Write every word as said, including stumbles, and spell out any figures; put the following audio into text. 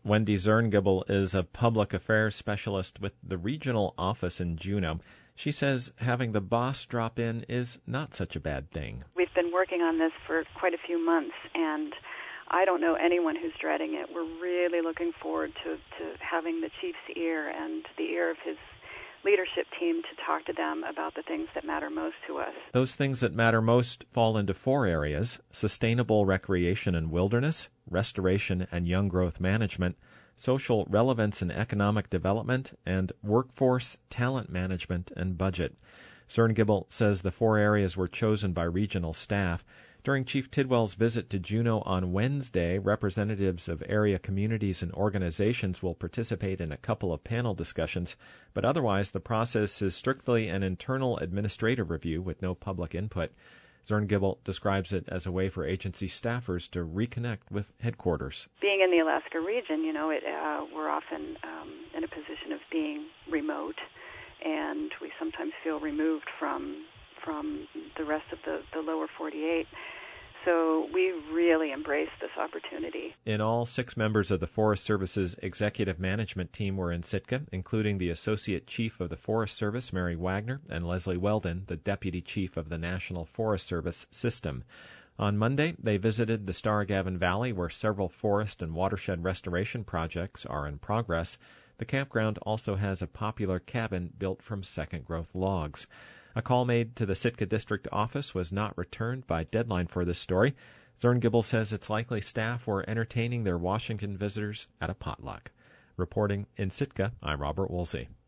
Wendy Zerngibel is a public affairs specialist with the regional office in Juneau. She says having the boss drop in is not such a bad thing. We've been working on this for quite a few months, and I don't know anyone who's dreading it. We're really looking forward to, to having the chief's ear and the ear of his leadership team to talk to them about the things that matter most to us. Those things that matter most fall into four areas: sustainable recreation and wilderness, restoration and young growth management, social relevance and economic development, and workforce, talent management, and budget. Zerngibel says the four areas were chosen by regional staff. During Chief Tidwell's visit to Juneau on Wednesday, representatives of area communities and organizations will participate in a couple of panel discussions, but otherwise the process is strictly an internal administrative review with no public input. Zerngibel describes it as a way for agency staffers to reconnect with headquarters. Being in the Alaska region, you know, it, uh, we're often um, in a position of being remote, and we sometimes feel removed from from the rest of the, the lower forty-eight. So we really embrace this opportunity. In all, six members of the Forest Service's executive management team were in Sitka, including the Associate Chief of the Forest Service, Mary Wagner, and Leslie Weldon, the Deputy Chief of the National Forest Service System. On Monday, they visited the Stargavin Valley, where several forest and watershed restoration projects are in progress. The campground also has a popular cabin built from second-growth logs. A call made to the Sitka District Office was not returned by deadline for this story. Zerngibel says it's likely staff were entertaining their Washington visitors at a potluck. Reporting in Sitka, I'm Robert Woolsey.